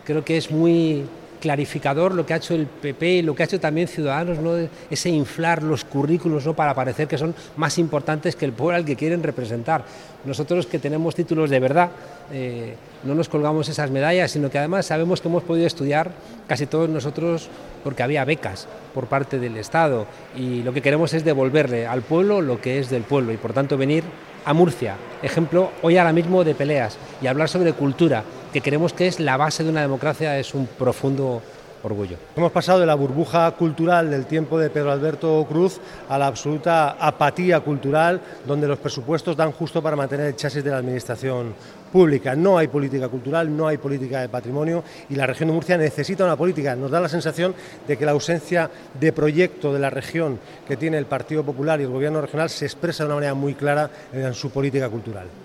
Creo que es muy clarificador lo que ha hecho el PP y lo que ha hecho también Ciudadanos, ¿no? Ese inflar los currículos, ¿no? Para parecer que son más importantes que el pueblo al que quieren representar. Nosotros, que tenemos títulos de verdad, no nos colgamos esas medallas, sino que además sabemos que hemos podido estudiar casi todos nosotros porque había becas por parte del Estado, y lo que queremos es devolverle al pueblo lo que es del pueblo, y por tanto venir a Murcia, ejemplo hoy ahora mismo de peleas, y hablar sobre cultura, que creemos que es la base de una democracia. Es un profundo orgullo. Hemos pasado de la burbuja cultural del tiempo de Pedro Alberto Cruz a la absoluta apatía cultural, donde los presupuestos dan justo para mantener el chasis de la administración pública. No hay política cultural, no hay política de patrimonio, y la región de Murcia necesita una política. Nos da la sensación de que la ausencia de proyecto de la región que tiene el Partido Popular y el Gobierno regional se expresa de una manera muy clara en su política cultural.